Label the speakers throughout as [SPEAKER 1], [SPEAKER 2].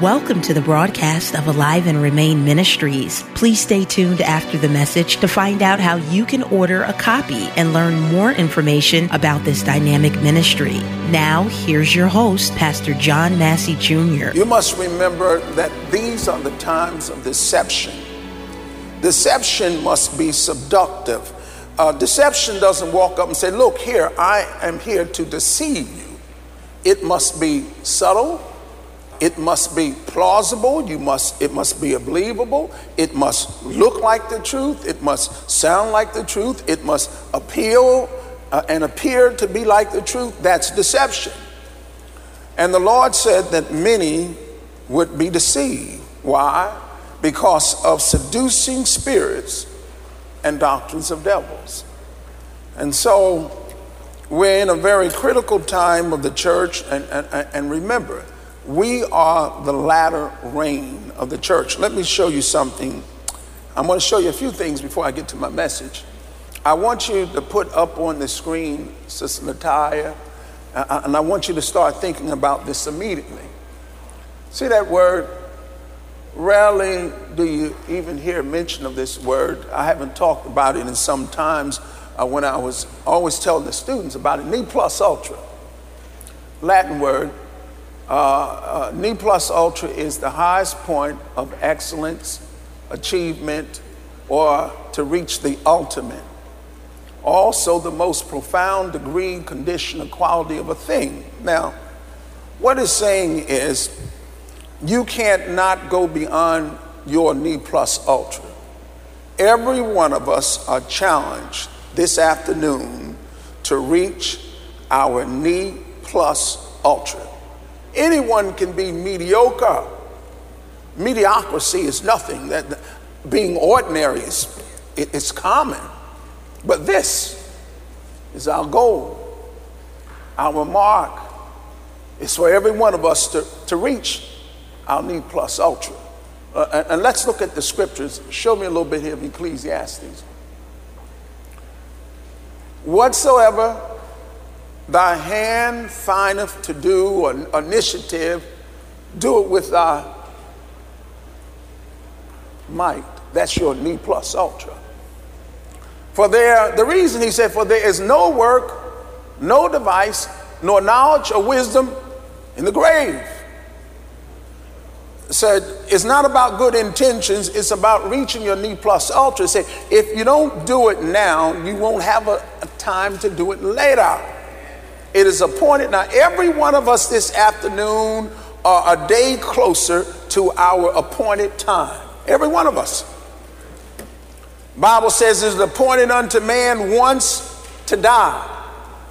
[SPEAKER 1] Welcome to the broadcast of Alive and Remain Ministries. Please stay tuned after the message to find out how you can order a copy and learn more information about this dynamic ministry. Now, here's your host, Pastor John Massey Jr.
[SPEAKER 2] You must remember that these are the times of deception. Deception must be seductive. Deception doesn't walk up and say, look here, I am here to deceive you. It must be subtle. It must be plausible. It must be believable. It must look like the truth. It must sound like the truth. It must appeal and appear to be like the truth. That's deception. And the Lord said that many would be deceived. Why? Because of seducing spirits and doctrines of devils. And so we're in a very critical time of the church, and remember, we are the latter rain of the church. Let me show you something. I'm going to show you a few things before I get to my message. I want you to put up on the screen, Sister Natalia, and I want you to start thinking about this immediately. See that word? Rarely do you even hear mention of this word. I haven't talked about it in some times when I was always telling the students about it. Ne plus ultra, Latin word. Ne plus ultra is the highest point of excellence, achievement, or to reach the ultimate. Also the most profound degree, condition, or quality of a thing. Now, what it's saying is you can't not go beyond your Ne plus ultra. Every one of us are challenged this afternoon to reach our Ne plus ultra. Anyone can be mediocre. Mediocrity is nothing. That being ordinary is common. But this is our goal. Our mark is for every one of us to reach our Ne plus ultra. And let's look at the scriptures. Show me a little bit here of Ecclesiastes. Whatsoever thy hand findeth to do, or initiative, do it with thy might. That's your Ne plus ultra. The reason he said, for there is no work, no device, nor knowledge or wisdom in the grave. Said it's not about good intentions, it's about reaching your Ne plus ultra. Say if you don't do it now, you won't have a time to do it later. It is appointed. Now, every one of us this afternoon are a day closer to our appointed time. Every one of us. Bible says it is appointed unto man once to die.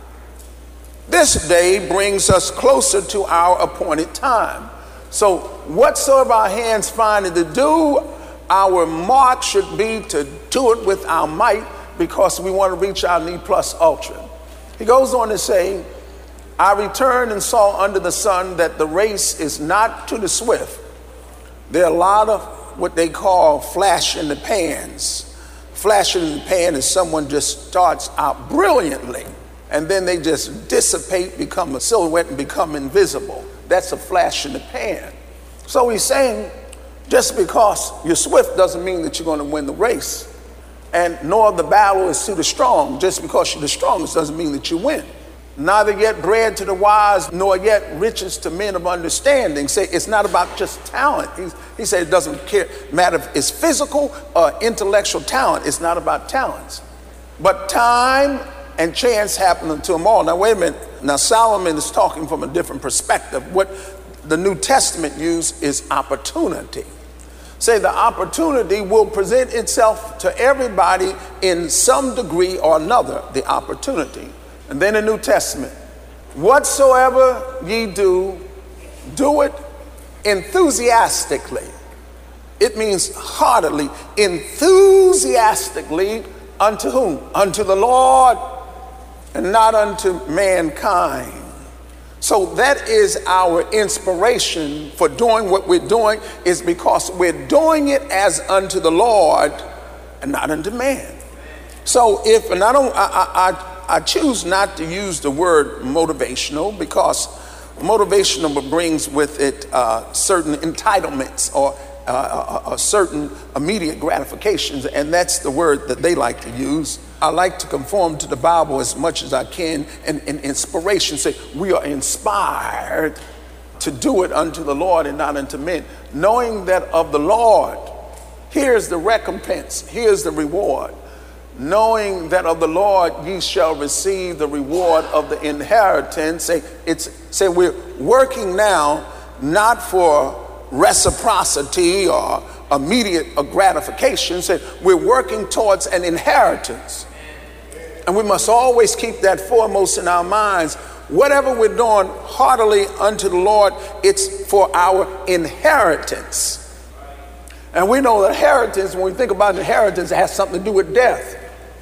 [SPEAKER 2] This day brings us closer to our appointed time. So whatsoever our hands find to do, our mark should be to do it with our might, because we want to reach our Ne plus ultra. He goes on to say, I returned and saw under the sun that the race is not to the swift. There are a lot of what they call flash in the pans. Flash in the pan is someone just starts out brilliantly, and then they just dissipate, become a silhouette, and become invisible. That's a flash in the pan. So he's saying, just because you're swift doesn't mean that you're going to win the race. And nor the battle is to the strong. Just because you're the strongest doesn't mean that you win. Neither yet bread to the wise, nor yet riches to men of understanding. Say it's not about just talent. He said it doesn't matter if it's physical or intellectual talent. It's not about talents. But time and chance happen unto them all. Now wait a minute. Now Solomon is talking from a different perspective. What the New Testament uses is opportunity. Say the opportunity will present itself to everybody in some degree or another, the opportunity. And then the New Testament, whatsoever ye do, do it enthusiastically. It means heartily, enthusiastically unto whom? Unto the Lord, and not unto mankind. So that is our inspiration for doing what we're doing, is because we're doing it as unto the Lord and not unto man. So if, and I choose not to use the word motivational, because Motivational brings with it certain entitlements or certain immediate gratifications, and that's the word that they like to use. I like to conform to the Bible as much as I can, and inspiration say we are inspired to do it unto the Lord and not unto men, knowing that of the Lord, here's the recompense, here's the reward. Knowing that of the Lord ye shall receive the reward of the inheritance. Say we're working now not for reciprocity or immediate gratification. Say we're working towards an inheritance. And we must always keep that foremost in our minds. Whatever we're doing heartily unto the Lord, it's for our inheritance. And we know that inheritance, when we think about inheritance, it has something to do with death.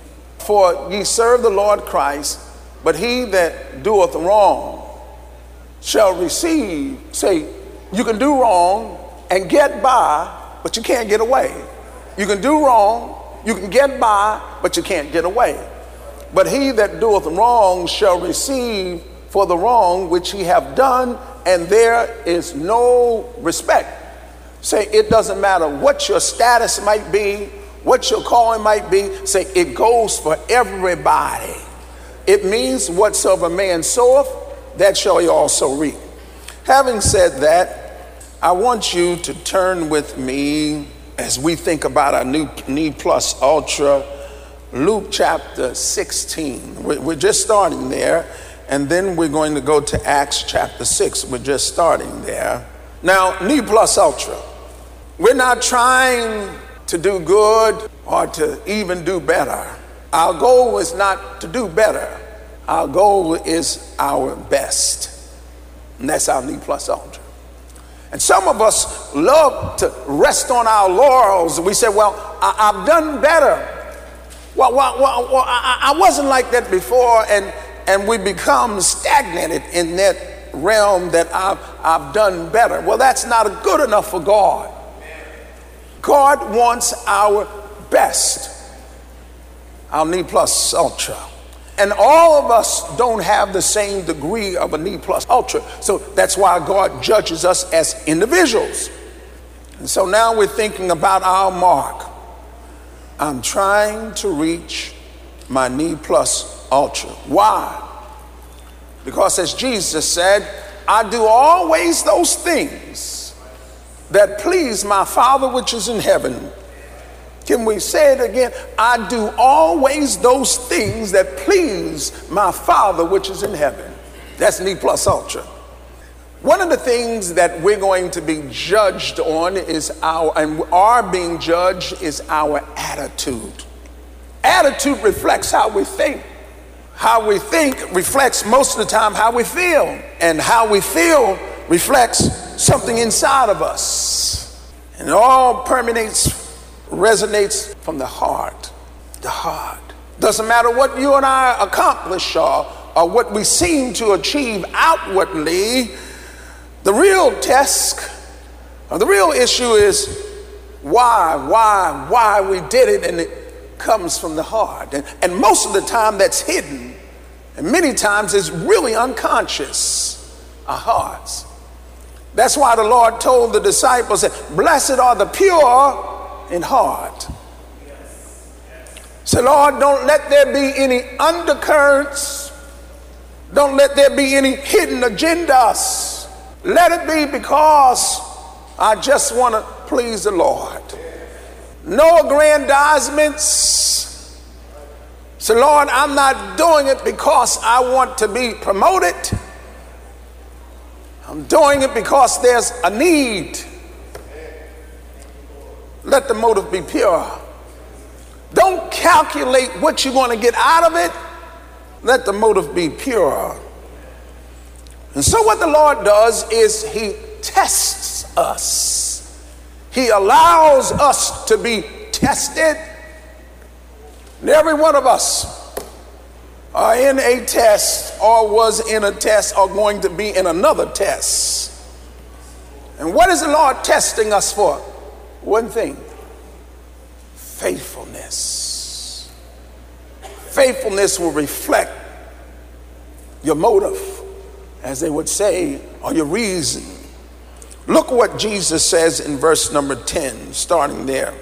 [SPEAKER 2] For ye serve the Lord Christ, but he that doeth wrong shall receive. Say, you can do wrong and get by, but you can't get away. You can do wrong, you can get by, but you can't get away. But he that doeth wrong shall receive for the wrong which he have done, and there is no respect. Say, it doesn't matter what your status might be, what your calling might be. Say, it goes for everybody. It means whatsoever man soweth, that shall he also reap. Having said that, I want you to turn with me as we think about our new Knee Plus Ultra, Luke chapter 16. We're just starting there, and then we're going to go to Acts chapter 6. We're just starting there. Now, Knee Plus Ultra, we're not trying to do good or to even do better. Our goal is not to do better. Our goal is our best. And that's our Knee Plus Ultra. And some of us love to rest on our laurels. We say, well, I've done better. Well, I wasn't like that before. And we become stagnated in that realm that I've done better. Well, that's not good enough for God. God wants our best, our Knee Plus Ultra. And all of us don't have the same degree of a Knee Plus Ultra. So that's why God judges us as individuals. And so now we're thinking about our mark. I'm trying to reach my Knee Plus Ultra. Why? Because as Jesus said, I do always those things that please my Father which is in heaven. Can we say it again? I do always those things that please my Father which is in heaven. That's Knee Plus Ultra. One of the things that we're going to be judged on is are being judged is our attitude. Attitude reflects how we think. How we think reflects most of the time how we feel. And how we feel reflects something inside of us. And it all resonates from the heart. The heart. Doesn't matter what you and I accomplish or what we seem to achieve outwardly. The real test, or the real issue is why we did it, and it comes from the heart. And most of the time that's hidden, and many times it's really unconscious, our hearts. That's why the Lord told the disciples that blessed are the pure in heart. So Lord, don't let there be any undercurrents. Don't let there be any hidden agendas. Let it be because I just want to please the Lord. No aggrandizements. So Lord, I'm not doing it because I want to be promoted. I'm doing it because there's a need. Let the motive be pure. Don't calculate what you're going to get out of it. Let the motive be pure. And so what the Lord does is he tests us. He allows us to be tested. And every one of us are in a test, or was in a test, or going to be in another test. And what is the Lord testing us for? One thing: faithfulness. Faithfulness will reflect your motive. as they would say, or your reason. Look what Jesus says in verse number 10, starting there.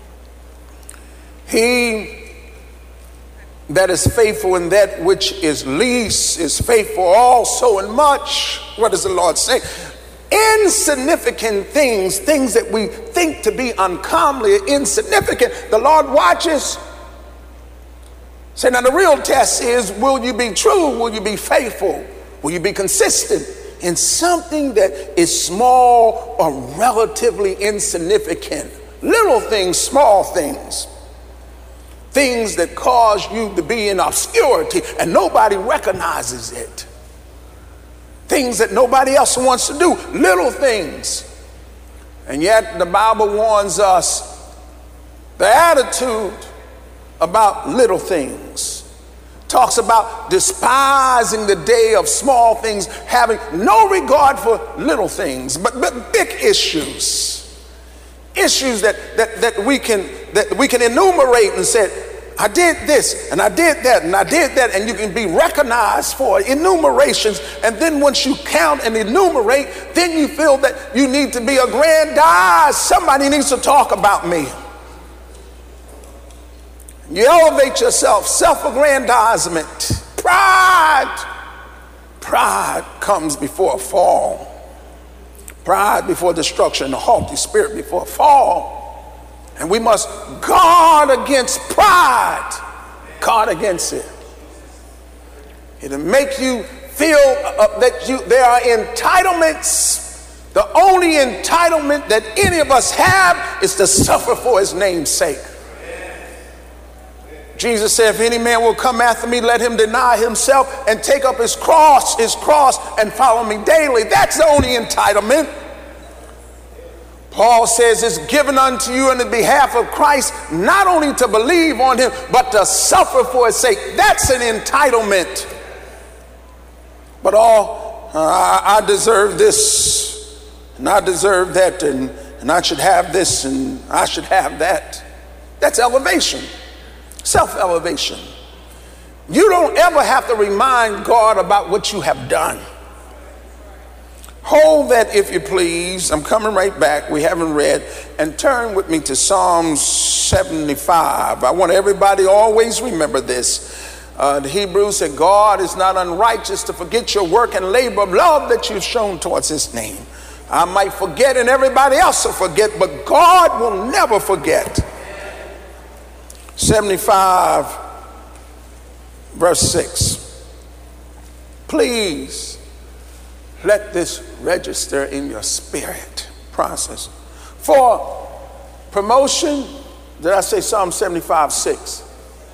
[SPEAKER 2] He that is faithful in that which is least is faithful also in much. What does the Lord say? Insignificant things, things that we think to be uncommonly insignificant, the Lord watches. Say, now the real test is, will you be true? Will you be faithful? Will you be consistent in something that is small or relatively insignificant? Little things, small things. Things that cause you to be in obscurity and nobody recognizes it. Things that nobody else wants to do. Little things. And yet the Bible warns us the attitude about little things. Talks about despising the day of small things, having no regard for little things, but big issues. Issues that we can enumerate and say, I did this and I did that and I did that, and you can be recognized for enumerations. And then once you count and enumerate, then you feel that you need to be aggrandized. Somebody needs to talk about me. You elevate yourself, self-aggrandizement, pride. Pride comes before a fall. Pride before destruction, a haughty spirit before a fall. And we must guard against pride. Guard against it. It'll make you feel that there are entitlements. The only entitlement that any of us have is to suffer for his name's sake. Jesus said, if any man will come after me, let him deny himself and take up his cross, and follow me daily. That's the only entitlement. Paul says it's given unto you in the behalf of Christ, not only to believe on him, but to suffer for his sake. That's an entitlement. But I deserve this, and I deserve that, and I should have this, and I should have that. That's elevation, self-elevation. You don't ever have to remind God about what you have done. Hold that, if you please. I'm coming right back. We haven't read. And turn with me to Psalms 75. I want everybody to always remember this. The Hebrews said, God is not unrighteous to forget your work and labor of love that you've shown towards his name. I might forget and everybody else will forget, but God will never forget. 75, verse 6. Please let this register in your spirit process. For promotion, did I say Psalm 75, 6?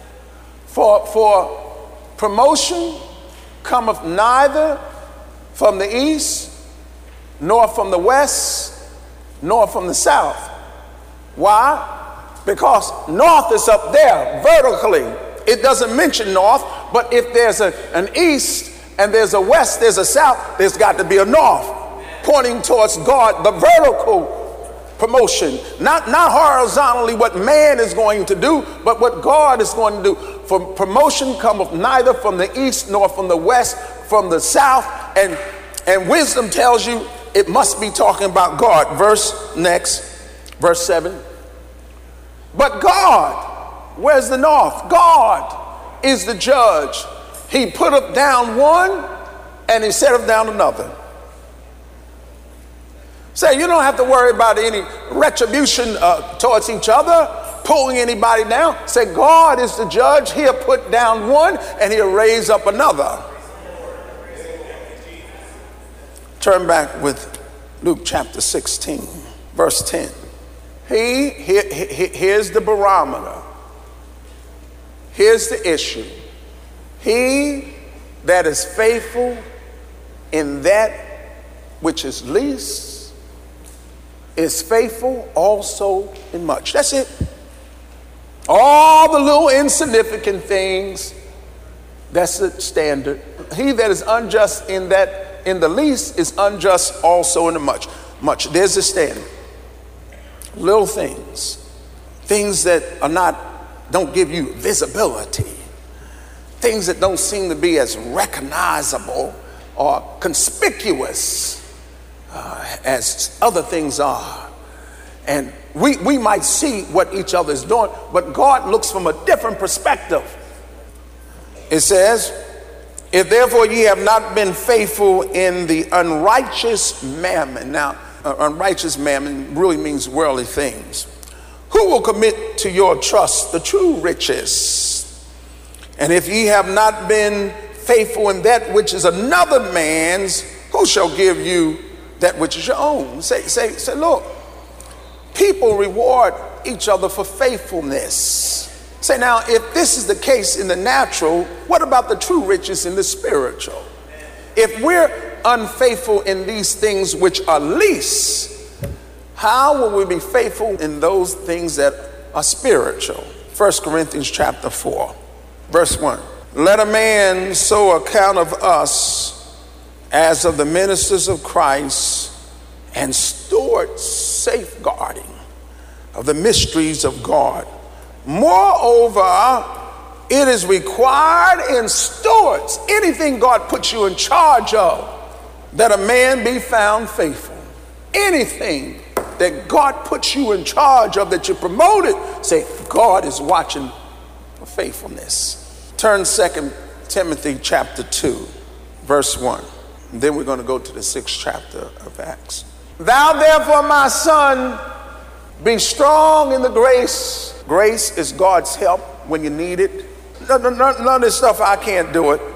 [SPEAKER 2] For promotion cometh neither from the east, nor from the west, nor from the south. Why? Because north is up there vertically. It doesn't mention north, but if there's an east and there's a west, there's a south, there's got to be a north, pointing towards God, the vertical promotion, not horizontally what man is going to do, but what God is going to do. For promotion cometh neither from the east nor from the west, from the south, and wisdom tells you it must be talking about God. Verse 7. But God, where's the north? God is the judge. He putteth down one and he setteth down another. Say, you don't have to worry about any retribution towards each other, pulling anybody down. Say, God is the judge. He'll put down one and he'll raise up another. Turn back with Luke chapter 16, verse 10. Here's the barometer. Here's the issue. He that is faithful in that which is least is faithful also in much. That's it. All the little insignificant things, that's the standard. He that is unjust in the least is unjust also in the much. There's the standard. Little things that don't give you visibility, things that don't seem to be as recognizable or conspicuous as other things are. And we might see what each other is doing, but God looks from a different perspective. It says, if therefore ye have not been faithful in the unrighteous mammon. Now, unrighteous mammon really means worldly things. Who will commit to your trust the true riches? And if ye have not been faithful in that which is another man's, who shall give you that which is your own? Say, look, people reward each other for faithfulness. Say, now, if this is the case in the natural, what about the true riches in the spiritual? If we're unfaithful in these things which are least, how will we be faithful in those things that are spiritual? 1 Corinthians chapter 4, verse 1. Let a man so account of us as of the ministers of Christ and stewards safeguarding of the mysteries of God. Moreover, it is required in stewards, anything God puts you in charge of, that a man be found faithful. Anything that God puts you in charge of, that you promoted, say, God is watching for faithfulness. Turn 2 Timothy chapter 2, verse 1. And then we're going to go to the 6th chapter of Acts. Thou therefore, my son, be strong in the grace. Grace is God's help when you need it. None of this stuff, I can't do it.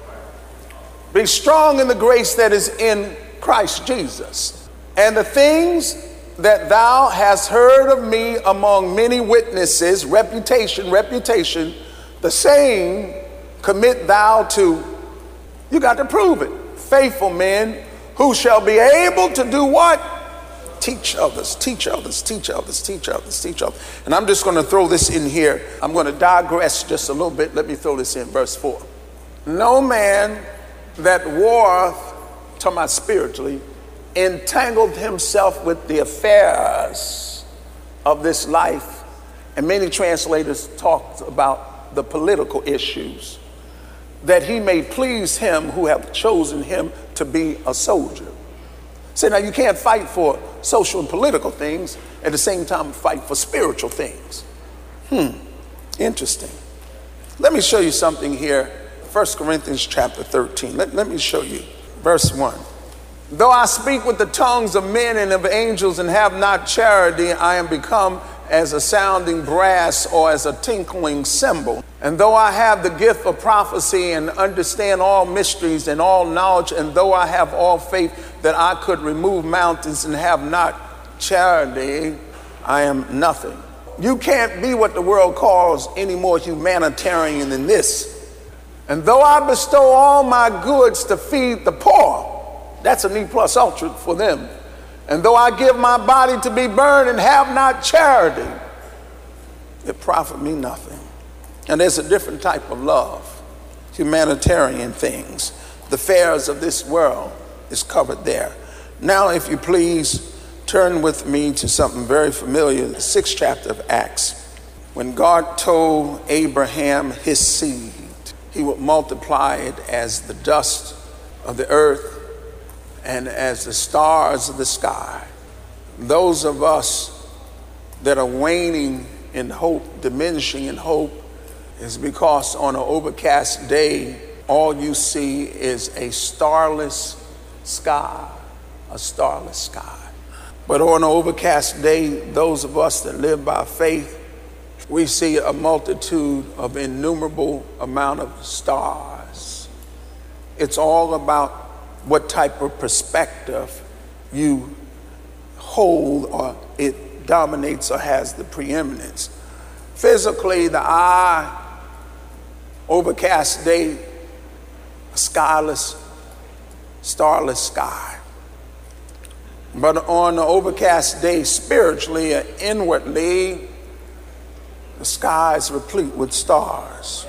[SPEAKER 2] Be strong in the grace that is in Christ Jesus. And the things that thou hast heard of me among many witnesses, reputation, the same commit thou to, you got to prove it, faithful men who shall be able to do what? Teach others. And I'm just going to throw this in here. I'm going to digress just a little bit. Let me throw this in, verse 4. No man that warreth, talking about spiritually, entangled himself with the affairs of this life. And many translators talked about the political issues, that he may please him who have chosen him to be a soldier. Say, now you can't fight for social and political things at the same time fight for spiritual things. Interesting. Let me show you something here. 1 Corinthians chapter 13. Let me show you. Verse 1. Though I speak with the tongues of men and of angels and have not charity, I am become as a sounding brass or as a tinkling cymbal. And though I have the gift of prophecy and understand all mysteries and all knowledge, and though I have all faith that I could remove mountains and have not charity, I am nothing. You can't be what the world calls any more humanitarian than this. And though I bestow all my goods to feed the poor, that's an E plus ultra for them. And though I give my body to be burned and have not charity, it profit me nothing. And there's a different type of love, humanitarian things. The affairs of this world is covered there. Now, if you please, turn with me to something very familiar, the 6th chapter of Acts. When God told Abraham his seed, he would multiply it as the dust of the earth and as the stars of the sky. Those of us that are waning in hope, diminishing in hope, is because on an overcast day, all you see is a starless sky, But on an overcast day, those of us that live by faith, we see a multitude of innumerable amount of stars. It's all about what type of perspective you hold, or it dominates or has the preeminence. Physically, the eye, overcast day, a skyless, starless sky. But on an overcast day, spiritually or inwardly, the sky is replete with stars.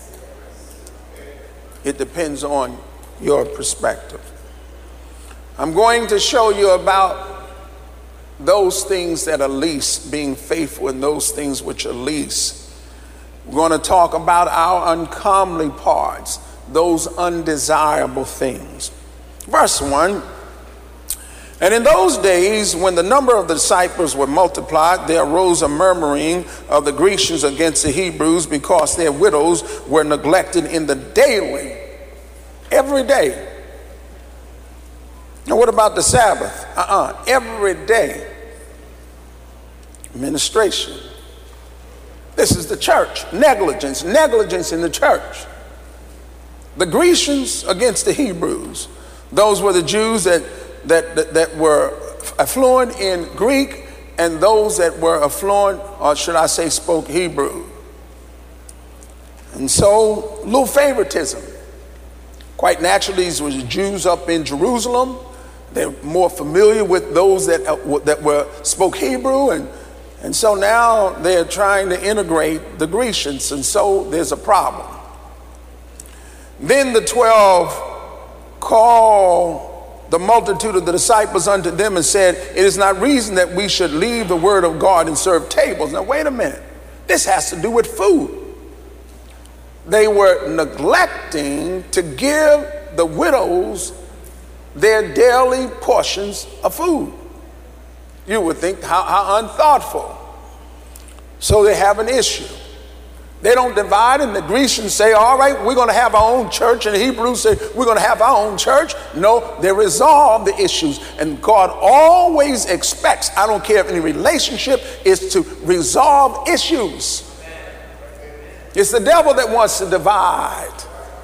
[SPEAKER 2] It depends on your perspective. I'm going to show you about those things that are least, being faithful in those things which are least. We're going to talk about our uncomely parts, those undesirable things. Verse 1, and in those days, when the number of the disciples were multiplied, there arose a murmuring of the Grecians against the Hebrews because their widows were neglected in the daily, every day. Now what about the Sabbath? Every day ministration. This is the church. Negligence in the church. The Grecians against the Hebrews. Those were the Jews that were affluent in Greek, and those that were affluent, or should I say, spoke Hebrew. And so, little favoritism. Quite naturally, these were Jews up in Jerusalem. They're more familiar with those that spoke Hebrew, and so now they're trying to integrate the Grecians, and so there's a problem. Then the 12 called the multitude of the disciples unto them and said, it is not reason that we should leave the word of God and serve tables. Now wait a minute, this has to do with food. They were neglecting to give the widows their daily portions of food. You would think how unthoughtful. So they have an issue. They don't divide, and the Grecians say, all right, we're going to have our own church, and the Hebrews say, we're going to have our own church. No, they resolve the issues, and God always expects, I don't care if any relationship, is to resolve issues. It's the devil that wants to divide.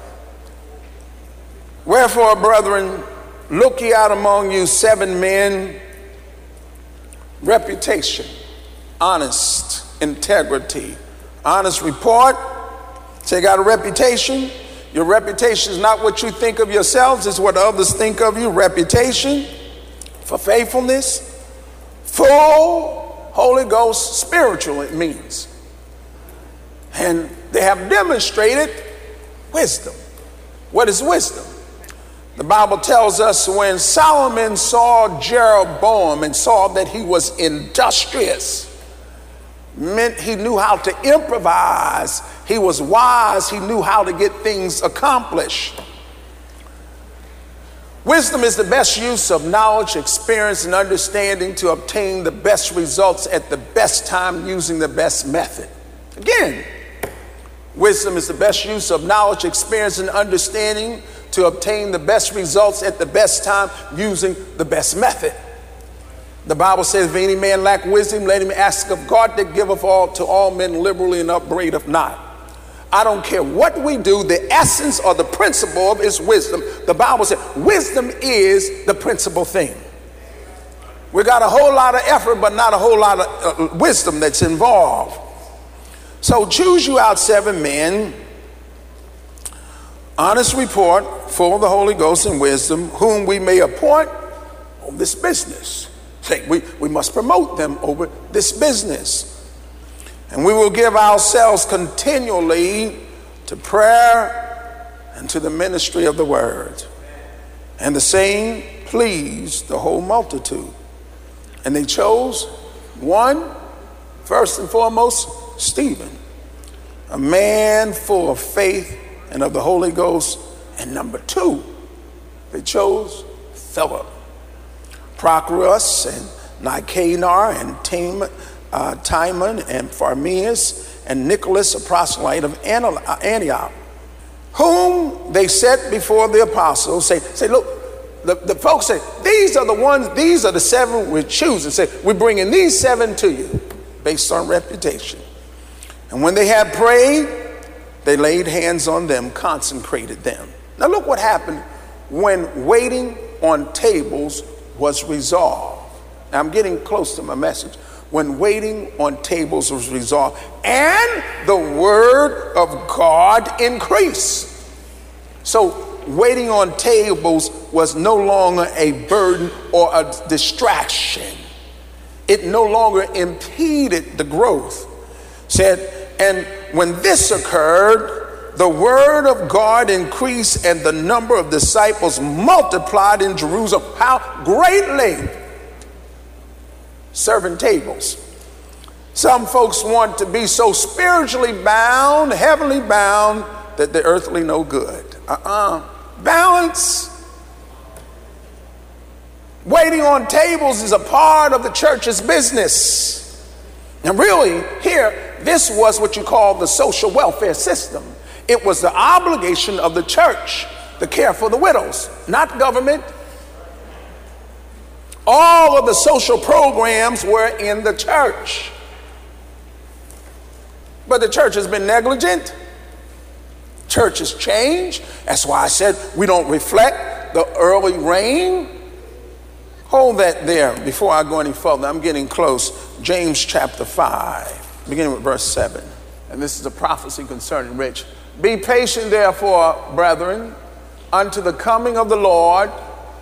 [SPEAKER 2] Wherefore, brethren, look ye out among you 7 men, reputation, honest, integrity, honest report. Say you got a reputation. Your reputation is not what you think of yourselves, it's what others think of you. Reputation for faithfulness, full Holy Ghost, spiritual it means. And they have demonstrated wisdom. What is wisdom? The Bible tells us when Solomon saw Jeroboam and saw that he was industrious, meant he knew how to improvise, he was wise, he knew how to get things accomplished. Wisdom is the best use of knowledge, experience, and understanding to obtain the best results at the best time using the best method. Again, wisdom is the best use of knowledge, experience, and understanding to obtain the best results at the best time using the best method. The Bible says, if any man lack wisdom, let him ask of God that giveth all to all men liberally and upbraideth not. I don't care what we do, the essence or the principle of is wisdom. The Bible says wisdom is the principal thing. We got a whole lot of effort, but not a whole lot of wisdom that's involved. So choose you out 7 men, honest report, full of the Holy Ghost and wisdom, whom we may appoint on this business. Say, we must promote them over this business. And we will give ourselves continually to prayer and to the ministry of the word. And the saying pleased the whole multitude. And they chose one, first and foremost, Stephen, a man full of faith and of the Holy Ghost. And number 2, they chose Philip, Prochorus and Nicanor and Timon and Pharmeus and Nicholas, a proselyte of Antioch, whom they set before the apostles. Say, look, the folks say, these are the ones, these are the 7 we're choosing. Say, we're bringing these 7 to you based on reputation. And when they had prayed, they laid hands on them, consecrated them. Now look what happened when waiting on tables was resolved. Now I'm getting close to my message. When waiting on tables was resolved, and the word of God increased. So waiting on tables was no longer a burden or a distraction. It no longer impeded the growth. Said, and when this occurred, the word of God increased and the number of disciples multiplied in Jerusalem. How greatly? Serving tables. Some folks want to be so spiritually bound, heavenly bound, that they're earthly no good. Balance. Waiting on tables is a part of the church's business. And really, here, this was what you call the social welfare system. It was the obligation of the church to care for the widows, not government. All of the social programs were in the church. But the church has been negligent. Church has changed. That's why I said we don't reflect the early rain. Hold that there before I go any further. I'm getting close. James chapter 5, beginning with verse 7. And this is a prophecy concerning rich. Be patient, therefore, brethren, unto the coming of the Lord.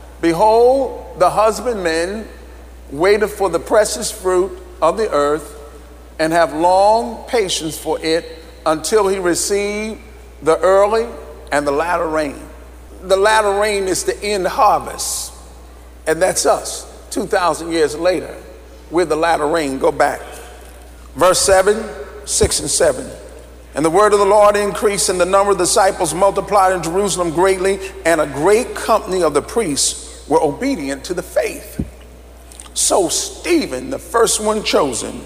[SPEAKER 2] Behold, the husbandmen waiteth for the precious fruit of the earth, and have long patience for it, until he receive the early and the latter rain. The latter rain is the end harvest. And that's us. 2,000 years later, we're the latter rain. Go back. Verse 7, 6 and 7. And the word of the Lord increased, and the number of disciples multiplied in Jerusalem greatly, and a great company of the priests were obedient to the faith. So Stephen, the first one chosen,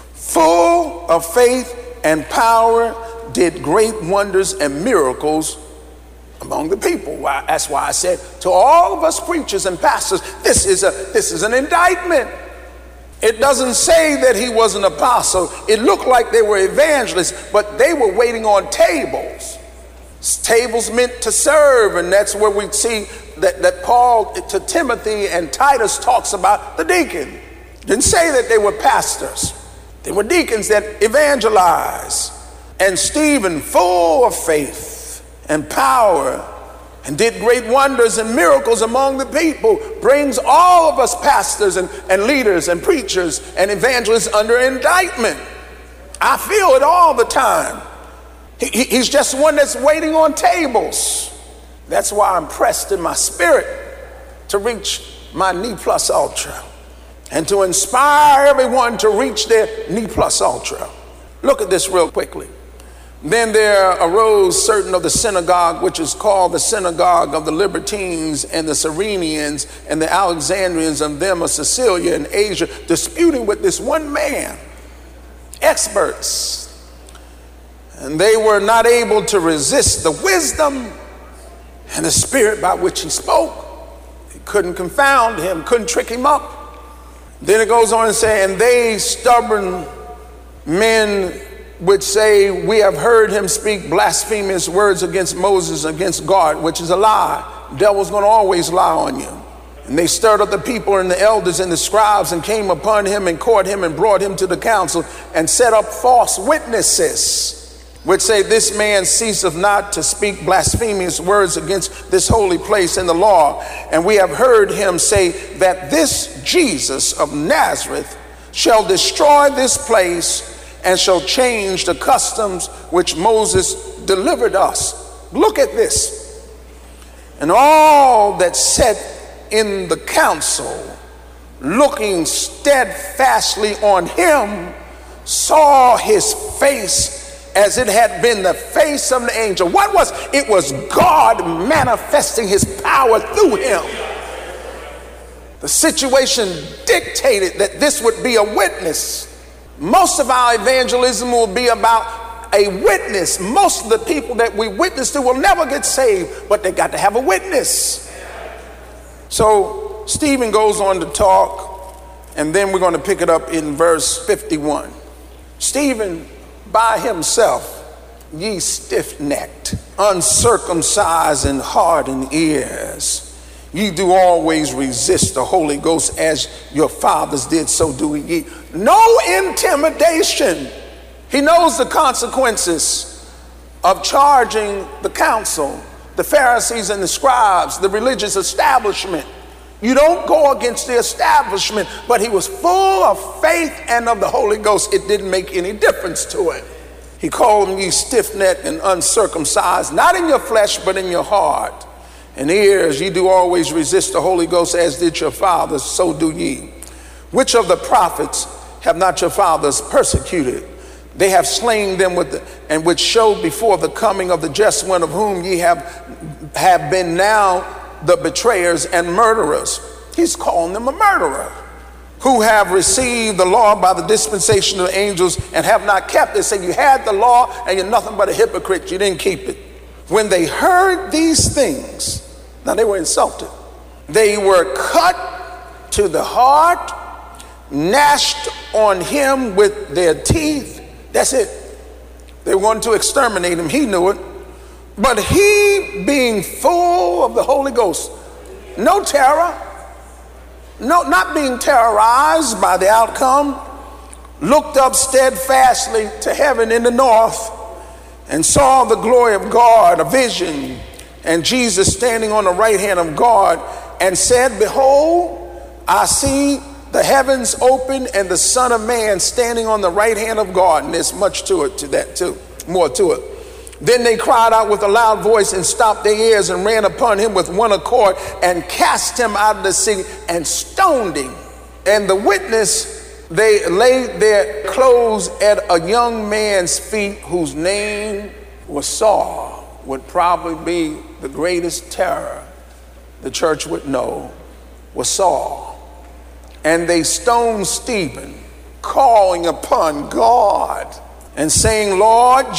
[SPEAKER 2] full of faith and power, did great wonders and miracles among the people. That's why I said to all of us preachers and pastors, this is an indictment. It doesn't say that he was an apostle. It looked like they were evangelists, but they were waiting on tables. Tables meant to serve, and that's where we see that Paul to Timothy and Titus talks about the deacon. Didn't say that they were pastors. They were deacons that evangelize. And Stephen, full of faith and power, and did great wonders and miracles among the people, brings all of us pastors and leaders and preachers and evangelists under indictment. I feel it all the time. He's just one that's waiting on tables. That's why I'm pressed in my spirit to reach my knee plus ultra and to inspire everyone to reach their knee plus ultra. Look at this real quickly. Then there arose certain of the synagogue, which is called the synagogue of the Libertines and the Cyrenians and the Alexandrians, of them of Cilicia and Asia, disputing with this one man, experts. And they were not able to resist the wisdom and the spirit by which he spoke. They couldn't confound him, couldn't trick him up. Then it goes on and say, and they stubborn men would say, we have heard him speak blasphemous words against Moses, against God, which is a lie. The devil's going to always lie on you. And they stirred up the people and the elders and the scribes, and came upon him and caught him and brought him to the council, and set up false witnesses, which say, this man ceaseth not to speak blasphemous words against this holy place in the law. And we have heard him say that this Jesus of Nazareth shall destroy this place, and shall change the customs which Moses delivered us. Look at this. And all that sat in the council, looking steadfastly on him, saw his face as it had been the face of an angel. What was it? It was God manifesting his power through him. The situation dictated that this would be a witness. Most of our evangelism will be about a witness. Most of the people that we witness to will never get saved, but they got to have a witness. So Stephen goes on to talk, and then we're going to pick it up in verse 51. Stephen by himself, ye stiff-necked, uncircumcised and hardened ears, ye do always resist the Holy Ghost, as your fathers did, so do ye. No intimidation. He knows the consequences of charging the council, the Pharisees and the scribes, the religious establishment. You don't go against the establishment, but he was full of faith and of the Holy Ghost. It didn't make any difference to him. He called them ye stiff-necked and uncircumcised, not in your flesh, but in your heart. And ears, ye do always resist the Holy Ghost, as did your fathers, so do ye. Which of the prophets have not your fathers persecuted? They have slain them and which showed before the coming of the just one, of whom ye have have been now the betrayers and murderers. He's calling them a murderer. Who have received the law by the dispensation of the angels and have not kept it. Say you had the law and you're nothing but a hypocrite. You didn't keep it. When they heard these things, now they were insulted. They were cut to the heart, gnashed on him with their teeth. That's it. They wanted to exterminate him. He knew it. But he, being full of the Holy Ghost, no terror, not being terrorized by the outcome, looked up steadfastly to heaven in the north and saw the glory of God, a vision, and Jesus standing on the right hand of God, and said, behold, I see the heavens open and the Son of Man standing on the right hand of God. And there's much to it, to that too, more to it. Then they cried out with a loud voice and stopped their ears and ran upon him with one accord and cast him out of the city and stoned him. And the witness, they laid their clothes at a young man's feet whose name was Saul. Would probably be the greatest terror the church would know, was Saul. And they stoned Stephen, calling upon God and saying, Lord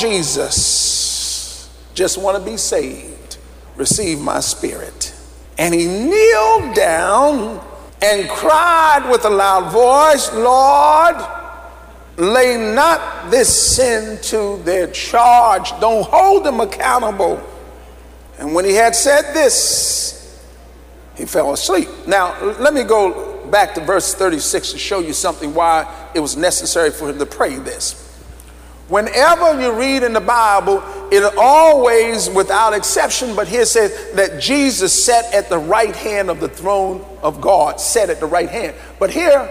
[SPEAKER 2] Jesus, just want to be saved. Receive my spirit. And he kneeled down and cried with a loud voice, Lord, lay not this sin to their charge. Don't hold them accountable. And when he had said this, he fell asleep. Now, let me go back to verse 36 to show you something why it was necessary for him to pray this. Whenever you read in the Bible, it always, without exception, but here it says that Jesus sat at the right hand of the throne of God, sat at the right hand. But here,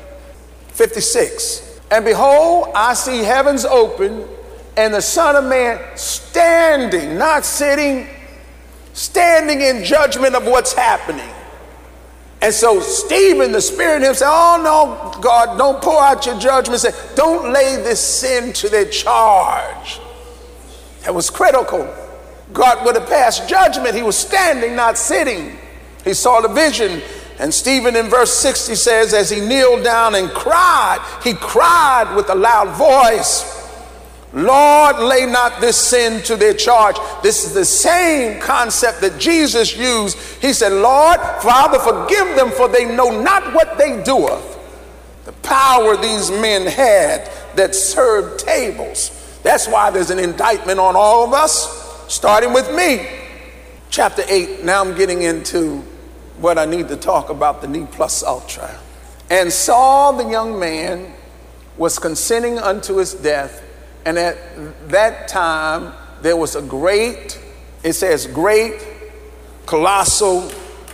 [SPEAKER 2] 56, and behold, I see heavens open and the Son of Man standing, not sitting, standing in judgment of what's happening. And so Stephen, the Spirit in him, said, oh no, God, don't pour out your judgment. Say, don't lay this sin to their charge. That was critical. God would have passed judgment. He was standing, not sitting. He saw the vision. And Stephen in verse 60 says, as he kneeled down and cried, he cried with a loud voice, Lord, lay not this sin to their charge. This is the same concept that Jesus used. He said, Lord, Father, forgive them, for they know not what they doeth. The power these men had that served tables. That's why there's an indictment on all of us, starting with me. Chapter 8, now I'm getting into what I need to talk about, the ne plus ultra. And Saul, the young man, was consenting unto his death. And at that time, there was a great, it says great, colossal,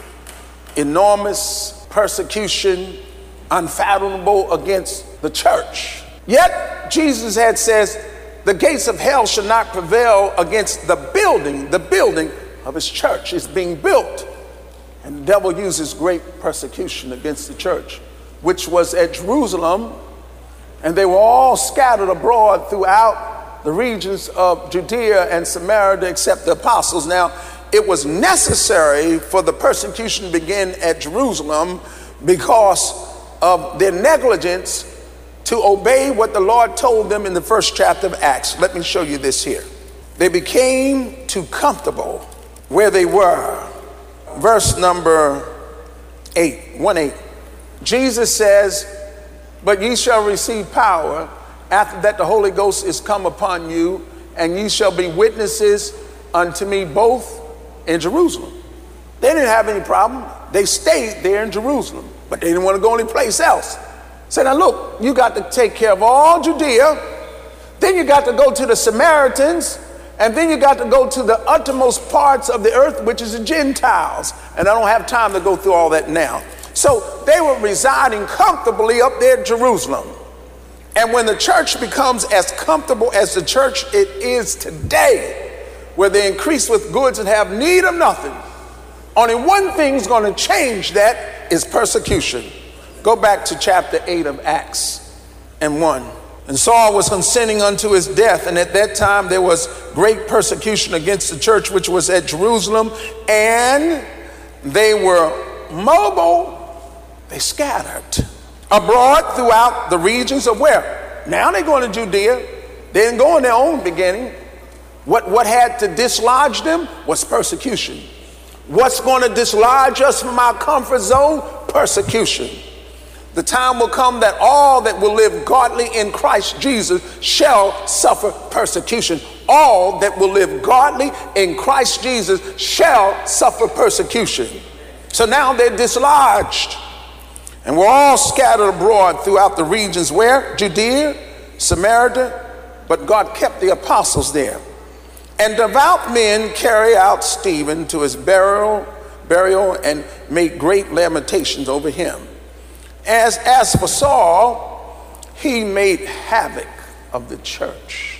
[SPEAKER 2] enormous persecution, unfathomable against the church. Yet, Jesus had says, the gates of hell shall not prevail against the building of his church. It's being built. And the devil uses great persecution against the church, which was at Jerusalem. And they were all scattered abroad throughout the regions of Judea and Samaria, except the apostles. Now, it was necessary for the persecution to begin at Jerusalem because of their negligence to obey what the Lord told them in the first chapter of Acts. Let me show you this here. They became too comfortable where they were. Verse number 1:8. Jesus says, but ye shall receive power. After that the Holy Ghost is come upon you, and ye shall be witnesses unto me both in Jerusalem. They didn't have any problem. They stayed there in Jerusalem, but they didn't want to go any place else. So now look, you got to take care of all Judea, then you got to go to the Samaritans, and then you got to go to the uttermost parts of the earth, which is the Gentiles. And I don't have time to go through all that now. So they were residing comfortably up there in Jerusalem. And when the church becomes as comfortable as the church it is today, where they increase with goods and have need of nothing, only one thing's going to change that is persecution. Go back to chapter 8 of Acts and 1. And Saul was consenting unto his death. And at that time there was great persecution against the church which was at Jerusalem. And they were mobile. They scattered abroad throughout the regions of where? Now they're going to Judea. They didn't go in their own beginning. What had to dislodge them was persecution. What's going to dislodge us from our comfort zone? Persecution. The time will come that all that will live godly in Christ Jesus shall suffer persecution. All that will live godly in Christ Jesus shall suffer persecution. So now they're dislodged. And we're all scattered abroad throughout the regions where? Judea, Samaria, but God kept the apostles there. And devout men carry out Stephen to his burial and make great lamentations over him. As for Saul, he made havoc of the church.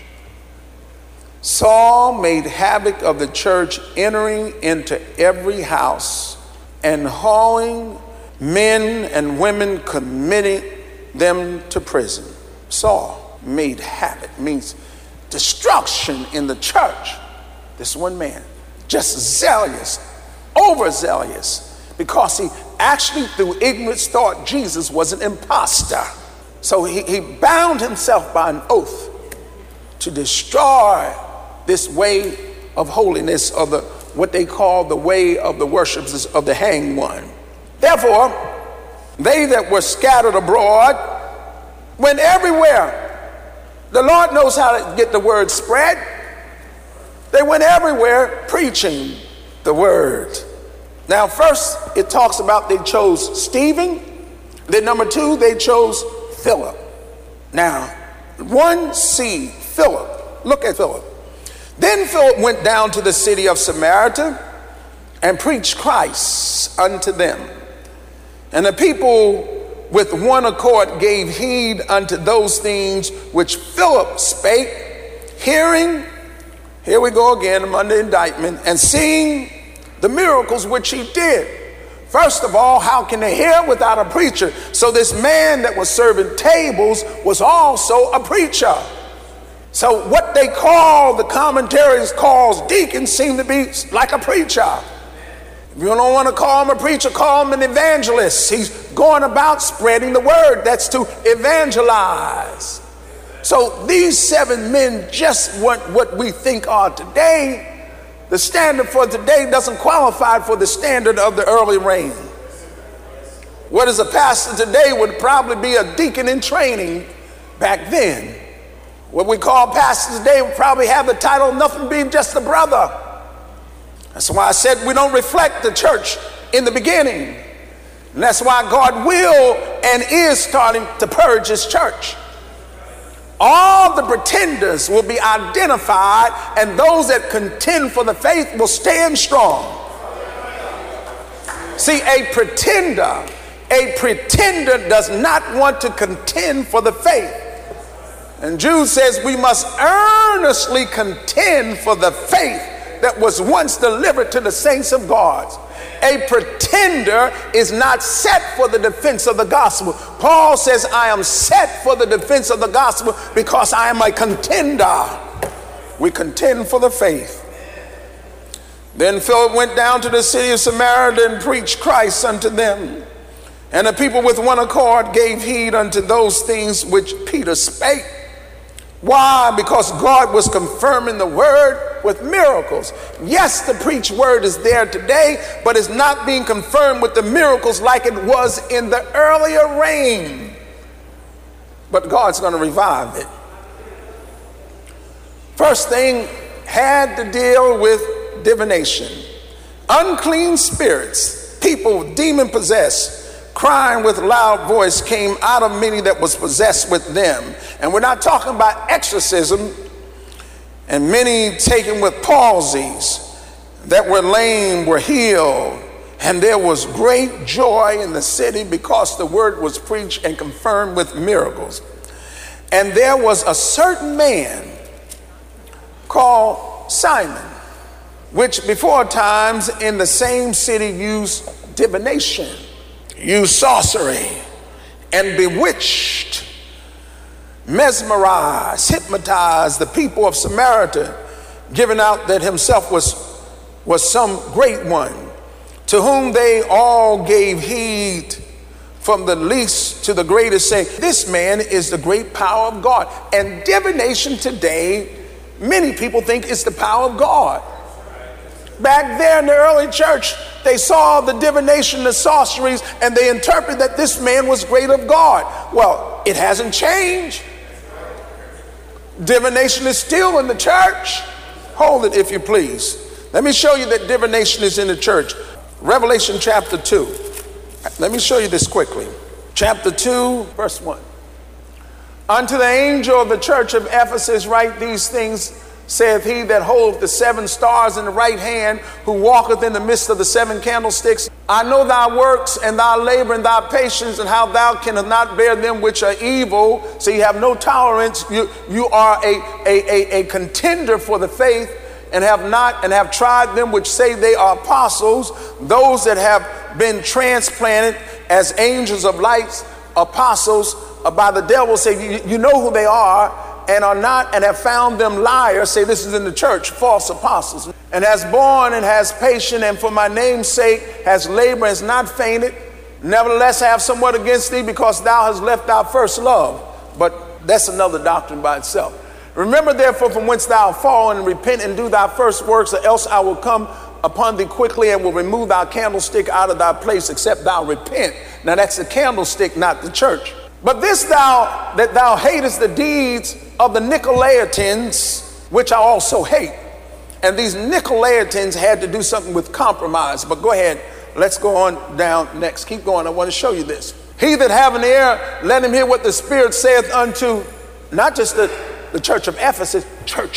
[SPEAKER 2] Saul made havoc of the church, entering into every house and hauling men and women, committing them to prison. Saul made havoc, means destruction in the church. This one man, just zealous, overzealous, because he actually through ignorance thought Jesus was an imposter. So he bound himself by an oath to destroy this way of holiness, of the what they call the way of the worshipers of the hanged one. Therefore, they that were scattered abroad went everywhere. The Lord knows how to get the word spread. They went everywhere preaching the word. Now, first, it talks about they chose Stephen. Then number two, they chose Philip. Now, 1C, Philip. Look at Philip. Then Philip went down to the city of Samaria and preached Christ unto them. And the people with one accord gave heed unto those things which Philip spake, hearing, here we go again, I'm under indictment, and seeing the miracles which he did. First of all, how can they hear without a preacher? So this man that was serving tables was also a preacher. So what they call, the commentaries calls deacons, seem to be like a preacher. If you don't want to call him a preacher, call him an evangelist. He's going about spreading the word. That's to evangelize. So these 7 men just weren't what we think are today. The standard for today doesn't qualify for the standard of the early rain. What is a pastor today would probably be a deacon in training back then. What we call pastors today would probably have the title of nothing being just a brother. That's why I said we don't reflect the church in the beginning. And that's why God will and is starting to purge his church. All the pretenders will be identified, and those that contend for the faith will stand strong. See, a pretender does not want to contend for the faith. And Jude says we must earnestly contend for the faith that was once delivered to the saints of God. A pretender is not set for the defense of the gospel. Paul says, I am set for the defense of the gospel because I am a contender. We contend for the faith. Then Philip went down to the city of Samaria and preached Christ unto them. And the people with one accord gave heed unto those things which Peter spake. Why? Because God was confirming the word with miracles. Yes, the preached word is there today, but it's not being confirmed with the miracles like it was in the earlier reign. But God's going to revive it. First thing had to deal with divination. Unclean spirits, people demon possessed, crying with loud voice came out of many that was possessed with them. And we're not talking about exorcism. And many taken with palsies that were lame were healed. And there was great joy in the city because the word was preached and confirmed with miracles. And there was a certain man called Simon, which before times in the same city used divination, used sorcery, and bewitched mesmerized, hypnotized the people of Samaria, giving out that himself was some great one, to whom they all gave heed, from the least to the greatest, saying, this man is the great power of God. And divination today, many people think it's the power of God. Back there in the early church, they saw the divination, the sorceries, and they interpreted that this man was great of God. Well, it hasn't changed. Divination is still in the church. Hold it, if you please. Let me show you that divination is in the church. Revelation chapter 2. Let me show you this quickly. Chapter 2, verse 1. Unto the angel of the church of Ephesus write these things, saith he that holdeth the 7 stars in the right hand, who walketh in the midst of the 7 candlesticks. I know thy works and thy labor and thy patience, and how thou canst not bear them which are evil. So you have no tolerance. You are a contender for the faith, and have tried them which say they are apostles, those that have been transplanted as angels of light, apostles by the devil. Say you know who they are, and are not, and have found them liars. Say this is in the church, false apostles. And has borne and has patience, and for my name's sake has labored and has not fainted. Nevertheless I have somewhat against thee, because thou hast left thy first love. But that's another doctrine by itself. Remember therefore from whence thou art fallen, and repent and do thy first works, or else I will come upon thee quickly and will remove thy candlestick out of thy place, except thou repent. Now that's the candlestick, not the church. But this that thou hatest the deeds of the Nicolaitans, which I also hate. And these Nicolaitans had to do something with compromise. But go ahead, let's go on down next. Keep going, I want to show you this. He that have an ear, let him hear what the Spirit saith unto, not just the church of Ephesus,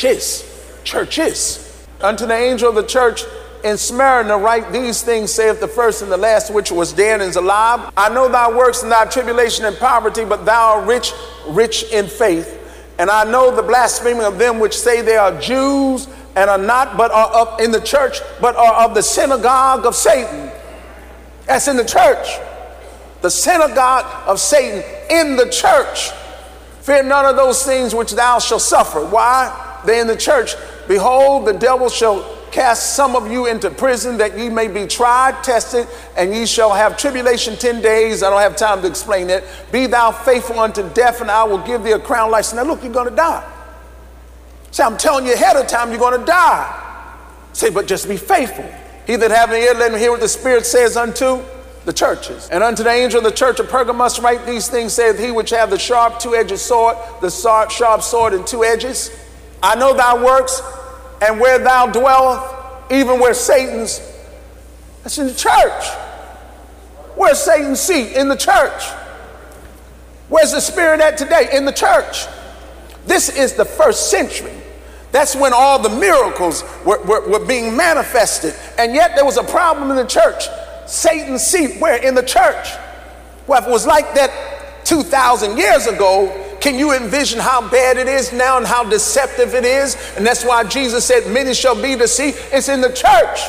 [SPEAKER 2] churches. Unto the angel of the church in Smyrna write these things, saith the first and the last, which was dead and is alive. I know thy works and thy tribulation and poverty, but thou art rich in faith. And I know the blasphemy of them which say they are Jews and are not, but are in the church, but are of the synagogue of Satan. That's in the church. The synagogue of Satan in the church. Fear none of those things which thou shalt suffer. Why? They in the church. Behold, the devil shall cast some of you into prison, that ye may be tried, tested, and ye shall have tribulation 10 days. I don't have time to explain it. Be thou faithful unto death, and I will give thee a crown of life. Now look, you're going to die. Say, I'm telling you ahead of time, you're going to die. Say, but just be faithful. He that hath an ear, let him hear what the Spirit says unto the churches. And unto the angel of the church of Pergamos write these things, saith he which hath the sharp two-edged sword, the sharp sword in 2 edges. I know thy works, and where thou dwellest, even where Satan's, that's in the church. Where's Satan's seat? In the church. Where's the Spirit at today? In the church. This is the first century. That's when all the miracles were being manifested. And yet there was a problem in the church. Satan's seat, where? In the church. Well, if it was like that 2,000 years ago, can you envision how bad it is now and how deceptive it is? And that's why Jesus said, many shall be deceived. It's in the church.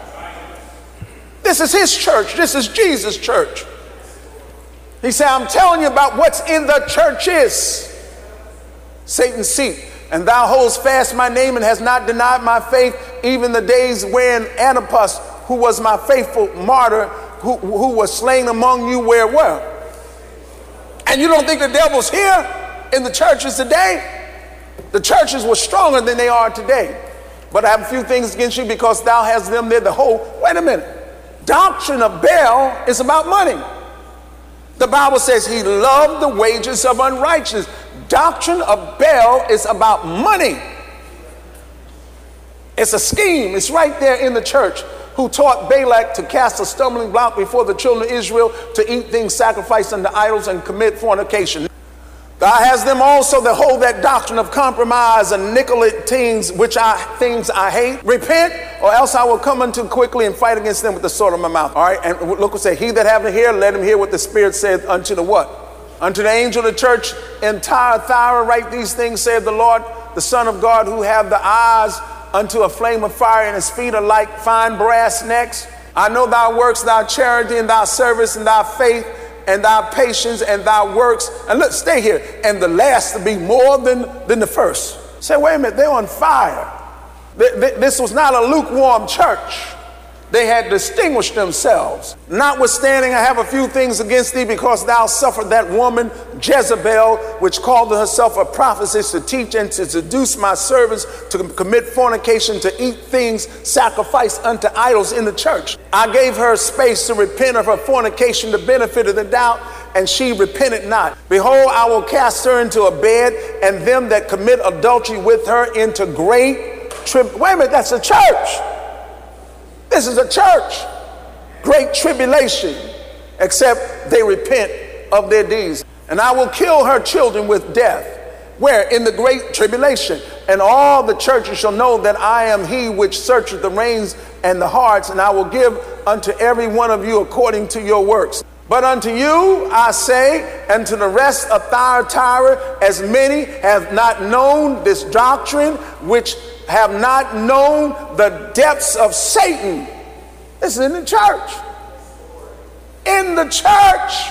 [SPEAKER 2] This is his church. This is Jesus' church. He said, I'm telling you about what's in the churches. Satan's seat. And thou holdest fast my name and hast not denied my faith, even the days when Antipas, who was my faithful martyr, who was slain among you, where were? And you don't think the devil's here in the churches today? The churches were stronger than they are today. But I have a few things against you, because thou hast them there the whole. Wait a minute. Doctrine of Baal is about money. The Bible says he loved the wages of unrighteousness. Doctrine of Baal is about money. It's a scheme. It's right there in the church. Who taught Balak to cast a stumbling block before the children of Israel, to eat things sacrificed unto idols and commit fornication. Thou hast them also that hold that doctrine of compromise and Nicolaitans, things I hate. Repent, or else I will come unto quickly and fight against them with the sword of my mouth. All right, and look what say, he that hath an ear, let him hear what the Spirit saith unto the what? Unto the angel of the church in Thyatira write these things, saith the Lord, the Son of God, who have the eyes unto a flame of fire, and his feet are like fine brass necks. I know thy works, thy charity, and thy service, and thy faith, and thy patience and thy works. And look, stay here. And the last to be more than the first. Say, wait a minute, they're on fire. This was not a lukewarm church. They had distinguished themselves. Notwithstanding, I have a few things against thee, because thou suffered that woman Jezebel, which called herself a prophetess, to teach and to seduce my servants to commit fornication, to eat things sacrificed unto idols in the church. I gave her space to repent of her fornication, the benefit of the doubt, and she repented not. Behold, I will cast her into a bed, and them that commit adultery with her into great tribulation. Wait a minute, that's a church. This is a church. Great tribulation, except they repent of their deeds. And I will kill her children with death. Where? In the great tribulation. And all the churches shall know that I am he which searcheth the reins and the hearts, and I will give unto every one of you according to your works. But unto you I say, and to the rest of Thyatira, as many have not known this doctrine, which have not known the depths of Satan. This is in the church. In the church.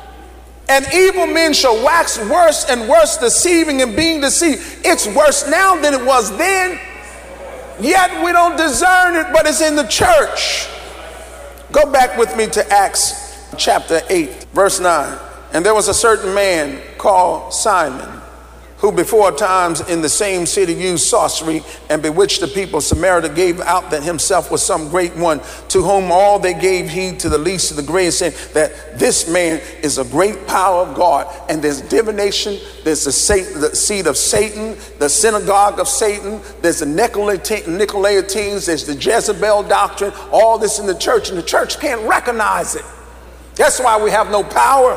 [SPEAKER 2] And evil men shall wax worse and worse, deceiving and being deceived. It's worse now than it was then. Yet we don't discern it, but it's in the church. Go back with me to Acts chapter 8, verse 9. And there was a certain man called Simon, who before times in the same city used sorcery and bewitched the people of Samaria, gave out that himself was some great one, to whom all they gave heed to the least of the greatest, saying that this man is a great power of God. And there's divination, there's the seed of Satan, the synagogue of Satan, there's the Nicolaitans, there's the Jezebel doctrine, all this in the church, and the church can't recognize it. That's why we have no power.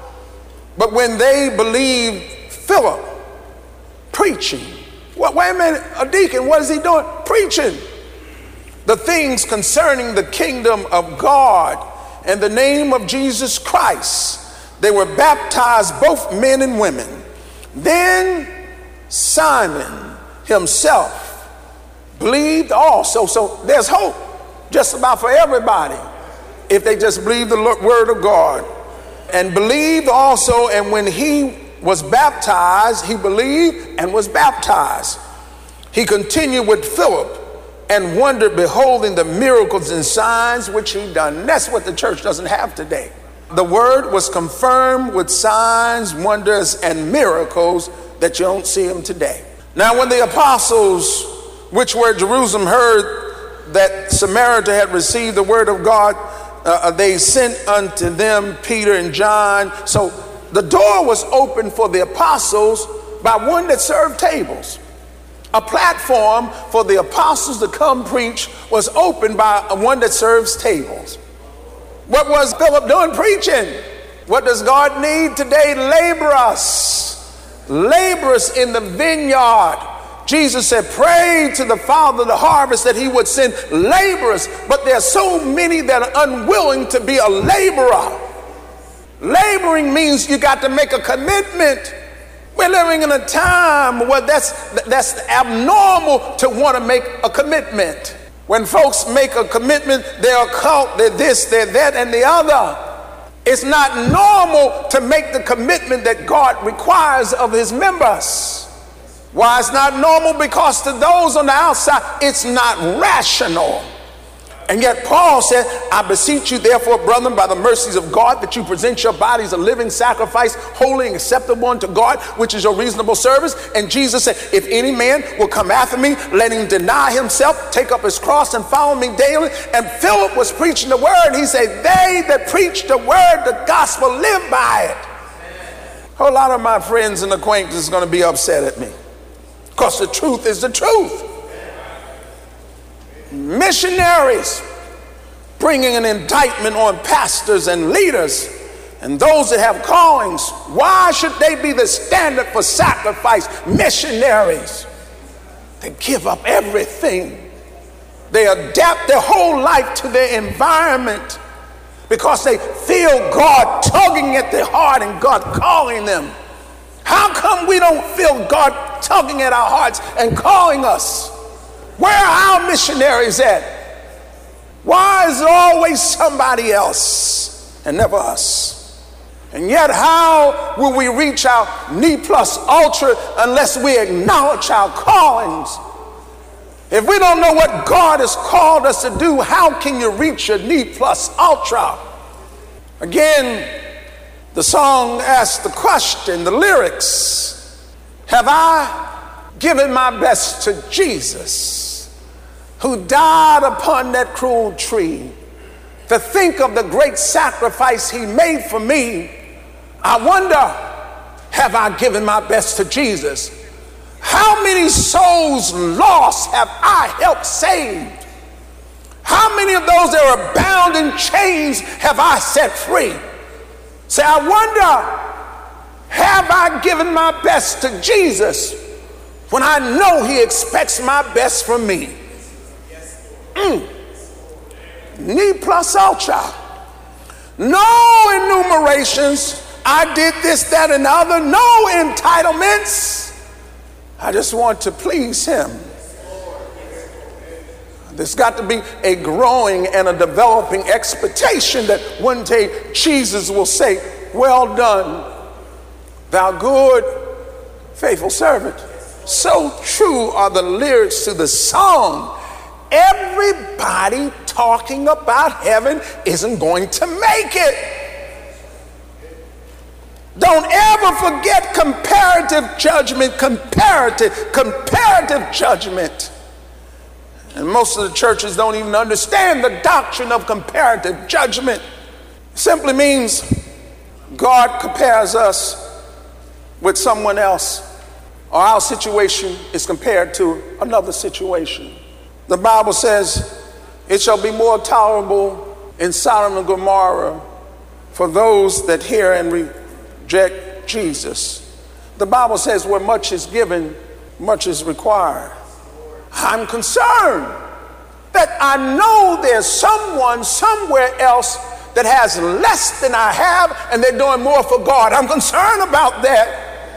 [SPEAKER 2] But when they believed Philip preaching, well, wait a minute, a deacon, what is he doing? Preaching the things concerning the kingdom of God and the name of Jesus Christ. They were baptized, both men and women. Then Simon himself believed also. So there's hope just about for everybody if they just believe the word of God. And believed also, and when he was baptized, he believed and was baptized. He continued with Philip and wondered, beholding the miracles and signs which he done. And that's what the church doesn't have today. The word was confirmed with signs, wonders, and miracles that you don't see them today. Now, when the apostles, which were at Jerusalem, heard that Samaria had received the word of God, they sent unto them Peter and John. So the door was open for the apostles by one that served tables. A platform for the apostles to come preach was opened by one that serves tables. What was Philip doing? Preaching. What does God need today? Laborers. Laborers in the vineyard. Jesus said, pray to the Father of the harvest that he would send laborers. But there are so many that are unwilling to be a laborer. Laboring means you got to make a commitment. We're living in a time where that's abnormal to want to make a commitment. When folks make a commitment, they're a cult, they're this, they're that, and the other. It's not normal to make the commitment that God requires of his members. Why it's not normal? Because to those on the outside, it's not rational. And yet Paul said, I beseech you therefore, brethren, by the mercies of God, that you present your bodies a living sacrifice, holy and acceptable unto God, which is your reasonable service. And Jesus said, if any man will come after me, let him deny himself, take up his cross and follow me daily. And Philip was preaching the word. And he said, they that preach the word, the gospel, live by it. A whole lot of my friends and acquaintances are going to be upset at me, because the truth is the truth. Missionaries bringing an indictment on pastors and leaders and those that have callings. Why should they be the standard for sacrifice? Missionaries, they give up everything. They adapt their whole life to their environment because they feel God tugging at their heart and God calling them. How come we don't feel God tugging at our hearts and calling us? Where are our missionaries at? Why is it always somebody else and never us? And yet, how will we reach our ne plus ultra unless we acknowledge our callings? If we don't know what God has called us to do, how can you reach your ne plus ultra? Again, the song asks the question, the lyrics, have I given my best to Jesus, who died upon that cruel tree? To think of the great sacrifice he made for me, I wonder, have I given my best to Jesus? How many souls lost have I helped save? How many of those that are bound in chains have I set free? Say, I wonder, have I given my best to Jesus when I know he expects my best from me? Ne plus ultra. No enumerations. I did this, that, and the other. No entitlements. I just want to please him. There's got to be a growing and a developing expectation that one day Jesus will say, well done, thou good, faithful servant. So true are the lyrics to the song. Everybody talking about heaven isn't going to make it. Don't ever forget comparative judgment, comparative judgment. And most of the churches don't even understand the doctrine of comparative judgment. It simply means God compares us with someone else, or our situation is compared to another situation. The Bible says, it shall be more tolerable in Sodom and Gomorrah for those that hear and reject Jesus. The Bible says, where much is given, much is required. I'm concerned that I know there's someone somewhere else that has less than I have and they're doing more for God. I'm concerned about that.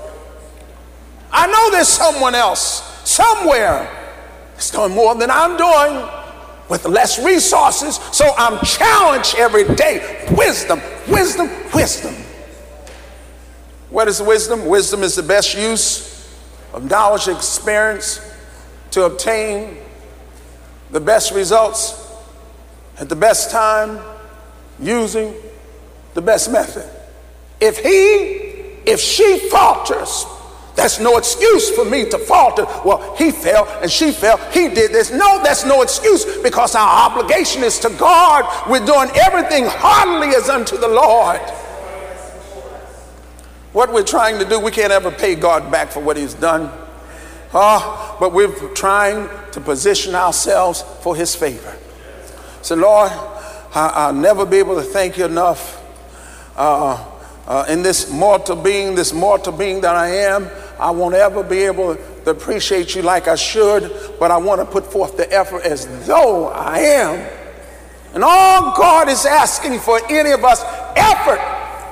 [SPEAKER 2] I know there's someone else somewhere that's doing more than I'm doing with less resources. So I'm challenged every day. Wisdom, wisdom, wisdom. What is wisdom? Wisdom is the best use of knowledge and experience to obtain the best results at the best time using the best method. If she falters, that's no excuse for me to falter. Well, he fell and she fell. He did this. No, that's no excuse, because our obligation is to God. We're doing everything heartily as unto the Lord. What we're trying to do, we can't ever pay God back for what he's done. But we're trying to position ourselves for his favor. So, Lord, I'll never be able to thank you enough in this mortal being that I am. I won't ever be able to appreciate you like I should, but I want to put forth the effort as though I am. And all God is asking for any of us, effort.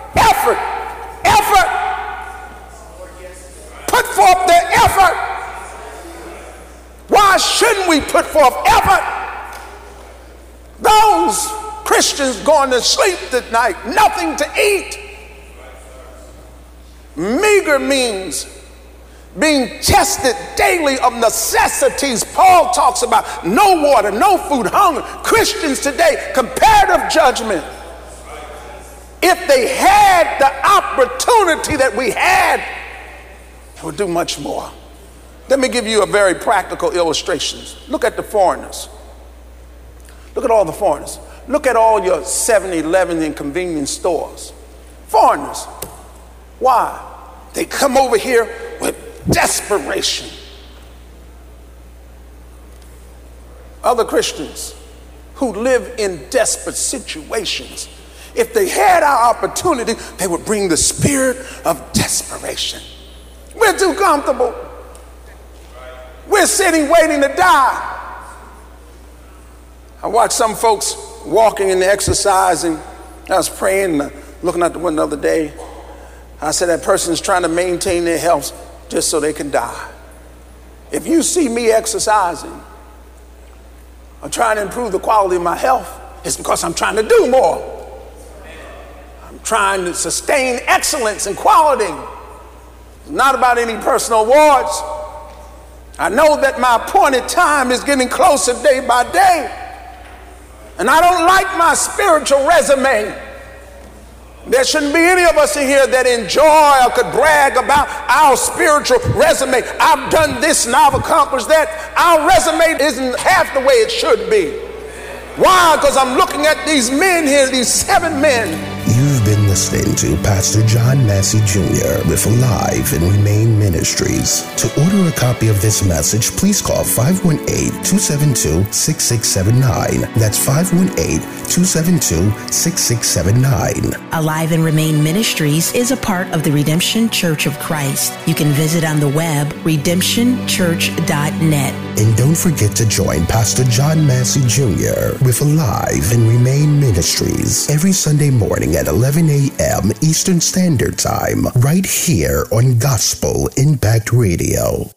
[SPEAKER 2] Put forth the effort. Why shouldn't we put forth effort? Those Christians going to sleep tonight, nothing to eat. Meager means being tested daily of necessities. Paul talks about no water, no food, hunger. Christians today, comparative judgment. If they had the opportunity that we had, they would do much more. Let me give you a very practical illustration. Look at the foreigners. Look at all the foreigners. Look at all your 7-Eleven and convenience stores. Foreigners. Why? They come over here with desperation. Other Christians who live in desperate situations, if they had our opportunity, they would bring the spirit of desperation. We're too comfortable. We're sitting waiting to die. I watched some folks walking and exercising. I was praying, looking out the window the other day. I said, that person's trying to maintain their health just so they can die. If you see me exercising, I'm trying to improve the quality of my health, it's because I'm trying to do more. I'm trying to sustain excellence and quality. It's not about any personal awards. I know that my appointed time is getting closer day by day, and I don't like my spiritual resume. There shouldn't be any of us in here that enjoy or could brag about our spiritual resume. I've done this and I've accomplished that. Our resume isn't half the way it should be. Why? Because I'm looking at these men here, these 7 men.
[SPEAKER 3] You've been listening to Pastor John Massey Jr. with Alive and Remain Ministries. To order a copy of this message, please call 518-272-6679. That's 518-272-6679.
[SPEAKER 1] Alive and Remain Ministries is a part of the Redemption Church of Christ. You can visit on the web, redemptionchurch.net.
[SPEAKER 3] And don't forget to join Pastor John Massey Jr. with Alive and Remain Ministries every Sunday morning at 11 a.m. Eastern Standard Time, right here on Gospel Impact Radio.